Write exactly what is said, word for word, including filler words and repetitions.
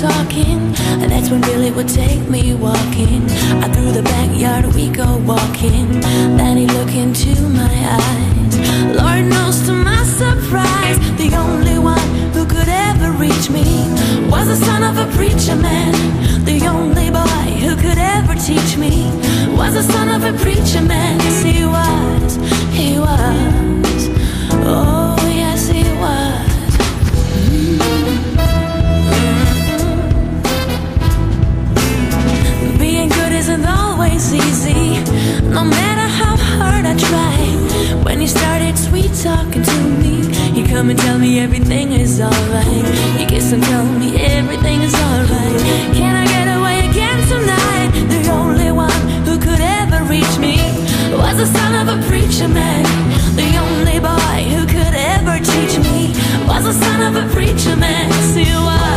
talking, and that's when Billy would take me walking. Out through the backyard we go walking, then he'd look into my eyes. Lord knows to my surprise, the only one who could ever reach me was the son of a preacher man. The only boy who could ever teach me was the son of a preacher man. Yes, he was, he was, oh yes he was. Being good isn't always easy, no matter how hard I try. When you started sweet talking to me, you come and tell me everything is alright. You kiss and tell me everything is alright. Can I get away again tonight? The only one who could ever reach me was the son of a preacher man. The only boy who could ever teach me was the son of a preacher man. Yes, he was.